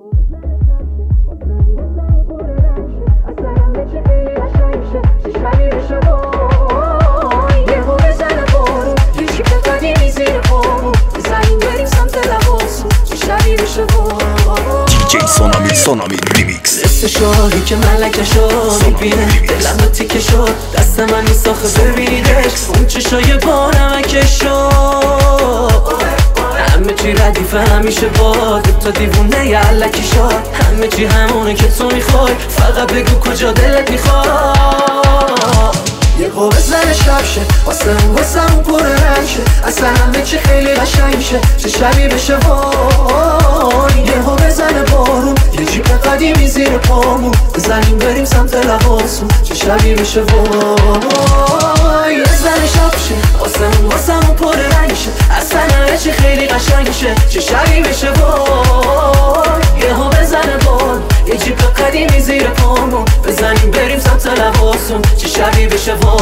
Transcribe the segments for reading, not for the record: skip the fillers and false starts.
سونامی ریمیکس. مثل شاهی که ملکه شد میبینه دلم رو تیکه شد، دست من میساخه ببینیدش اون چشای بانمکه شد. همه چی ردیفه همیشه باد تا دیوونه یه علکی شد. همه چی همونه که تو میخوای، فقط بگو کجا دلت میخواد. یه قوه زن شب شه واسم پر رنگ شه، اصلا همه چی خیلی قشنگ شه، چه شبی بشه وای. یه قوه زن بارون، یه جیب قدیمی زیر پامون، بزنیم بریم سمت لباسون، چه شبی بشه وای. یه زن شب شه واسم پر رنگ شه، اصلا همه چی خیلی قشنگ شه، چه شبی بشه وای. یه قوه زن بارون، یه جیب قدیمی زیر پامون، بزنیم بریم سمت لباسون، چه شبی بشه وای.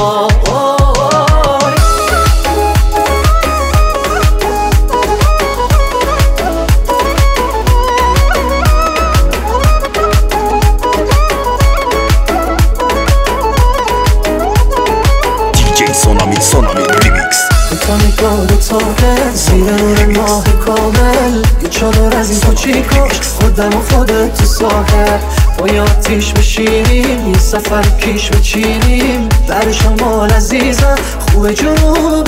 دیجی سونامی ریمیکس. تا نگاه تاقه زیر نور ماه کامل، یه چادر از این کوچیکاش خودم و خودت تو ساحل، با یه آتیش بشینیم یه سفر کیش بچینیم، در شمال عزیزم خوب جنوب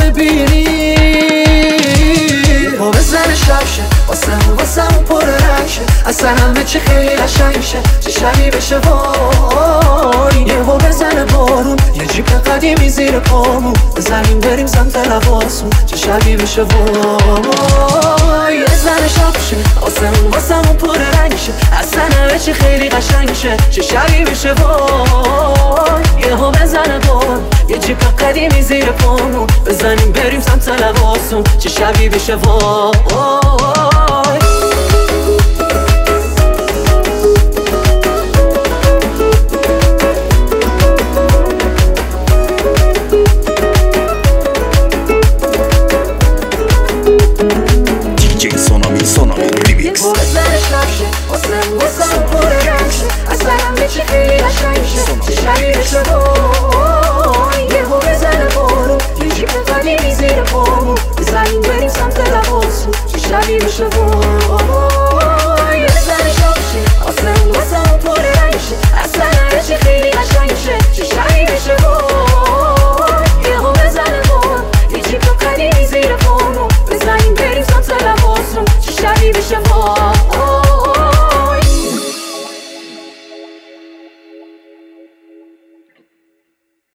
ببینیم. با بزن شب شه واسم پر رنگ شه، اصلا همه چی خیلی قشنگ شه، چه شبی بشه وای. یه با بزن بارون، یه جیب قدیمی زیر پامون، بزنیم بریم سمت لباسون، چه شبی بشه وای. یه زن شب شه واسم پر رنگ شه، اصلا همه چی خیلی قشنگ شه، چه شبی بشه وای. یه ها بزن بارون، یه جیب قدیمی زیر پامون، بزنیم بریم سمت لباسون، چه شبی بشه وای. دیجی سونامی ریمیکس. بزن شب شه واسم پر رنگ شه، اصلا همه چی خیلی قشنگ شه، چه شبی بشه وای. یه ها بزن بارون، یه جیب قدیمی زیر پامون، بزنیم بریم سمت لباسون، چه شبی بشه وای.